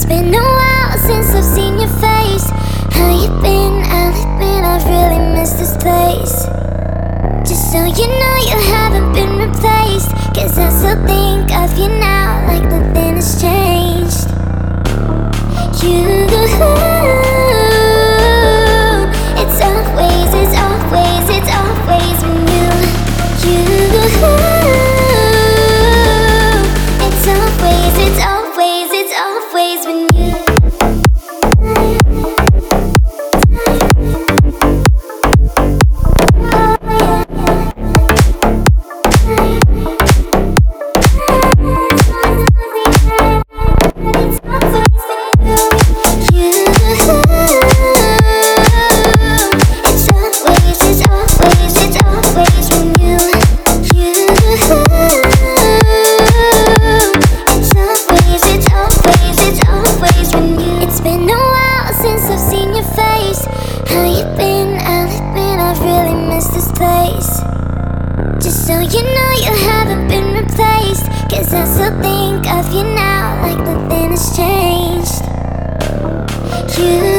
been a while since I've seen your face. How you been? I'll admit I've really missed this place. Just so you know you haven't been replaced, 'cause I still think of you now like nothing has changed. You, it's always when you, it's always when you. Just so you know you haven't been replaced, 'cause I still think of you now like nothing has changed. You